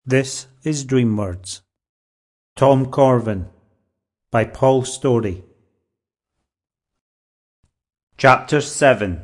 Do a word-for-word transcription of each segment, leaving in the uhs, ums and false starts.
This is Dream Words. Tom Corvin by Paul Story. Chapter seven.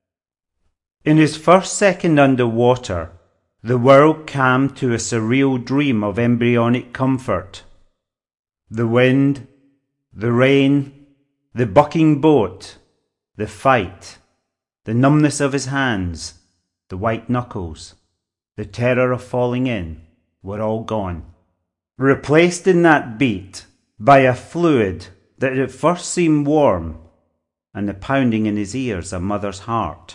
In his first second under water, the world calmed to a surreal dream of embryonic comfort. The wind, the rain, the bucking boat, the fight, the numbness of his hands, the white knuckles, the terror of falling in, were all gone, replaced in that beat by a fluid that at first seemed warm, and the pounding in his ears a mother's heart.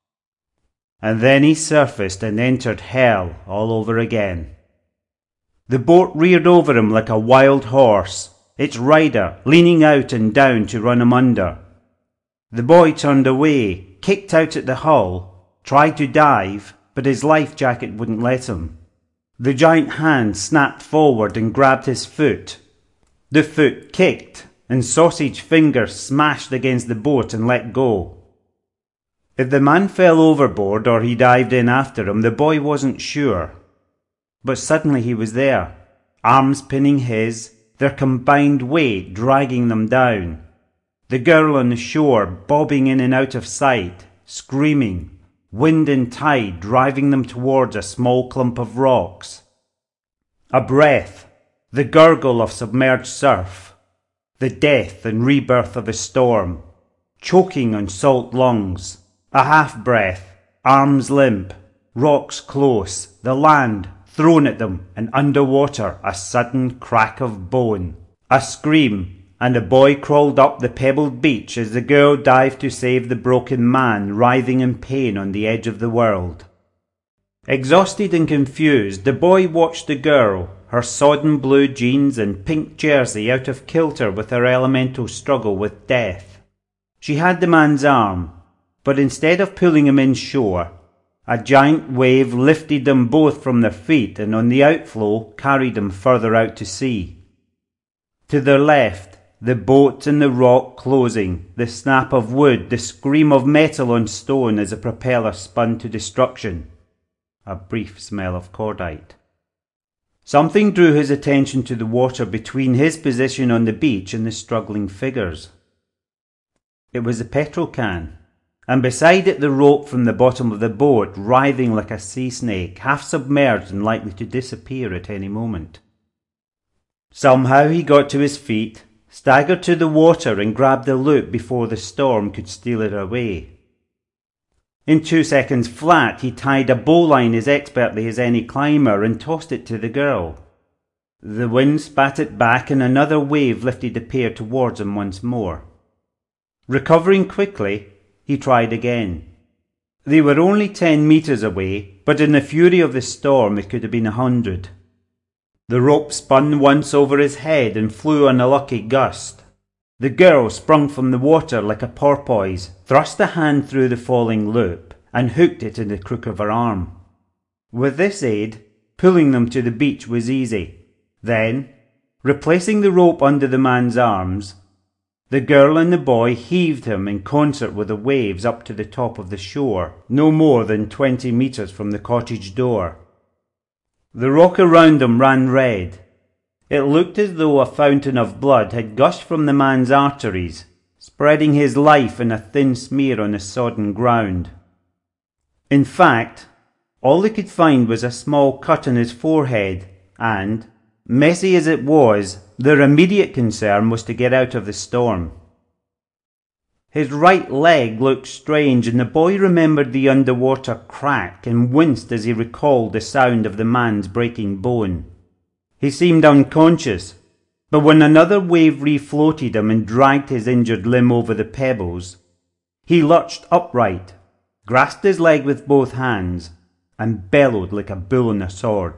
And then he surfaced and entered hell all over again. The boat reared over him like a wild horse, its rider leaning out and down to run him under. The boy turned away, kicked out at the hull, tried to dive, but his life jacket wouldn't let him. The giant hand snapped forward and grabbed his foot. The foot kicked, and sausage fingers smashed against the boat and let go. If the man fell overboard or he dived in after him, the boy wasn't sure. But suddenly he was there, arms pinning his, their combined weight dragging them down. The girl on the shore bobbing in and out of sight, screaming, wind and tide driving them towards a small clump of rocks. A breath, the gurgle of submerged surf, the death and rebirth of a storm, choking on salt lungs, a half-breath, arms limp, rocks close, the land thrown at them, and underwater a sudden crack of bone, a scream, and a boy crawled up the pebbled beach as the girl dived to save the broken man writhing in pain on the edge of the world. Exhausted and confused, the boy watched the girl, her sodden blue jeans and pink jersey out of kilter with her elemental struggle with death. She had the man's arm, but instead of pulling him inshore, a giant wave lifted them both from their feet and on the outflow carried them further out to sea. To their left, the boat and the rock closing, the snap of wood, the scream of metal on stone as the propeller spun to destruction. A brief smell of cordite. Something drew his attention to the water between his position on the beach and the struggling figures. It was a petrol can, and beside it the rope from the bottom of the boat, writhing like a sea snake, half submerged and likely to disappear at any moment. Somehow he got to his feet, staggered to the water and grabbed the loop before the storm could steal it away. In two seconds flat, he tied a bowline as expertly as any climber and tossed it to the girl. The wind spat it back and another wave lifted the pair towards him once more. Recovering quickly, he tried again. They were only ten metres away, but in the fury of the storm it could have been a hundred. The rope spun once over his head and flew on a lucky gust. The girl sprung from the water like a porpoise, thrust a hand through the falling loop, and hooked it in the crook of her arm. With this aid, pulling them to the beach was easy. Then, replacing the rope under the man's arms, the girl and the boy heaved him in concert with the waves up to the top of the shore, no more than twenty metres from the cottage door. The rock around them ran red. It looked as though a fountain of blood had gushed from the man's arteries, spreading his life in a thin smear on the sodden ground. In fact, all they could find was a small cut on his forehead, and, messy as it was, their immediate concern was to get out of the storm. His right leg looked strange, and the boy remembered the underwater crack and winced as he recalled the sound of the man's breaking bone. He seemed unconscious, but when another wave refloated him and dragged his injured limb over the pebbles, he lurched upright, grasped his leg with both hands, and bellowed like a bull on a sword.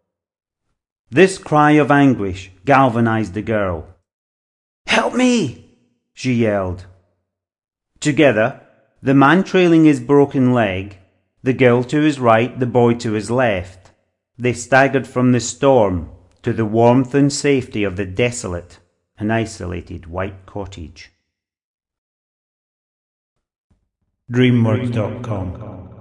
This cry of anguish galvanized the girl. "Help me!" she yelled. Together, the man trailing his broken leg, the girl to his right, the boy to his left, they staggered from the storm to the warmth and safety of the desolate and isolated white cottage. Dream Words dot com